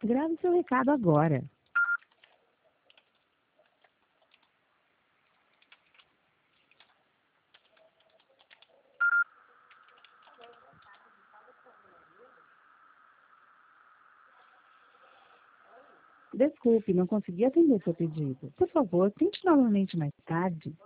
Grave seu recado agora. Desculpe, não consegui atender seu pedido. Por favor, tente novamente mais tarde.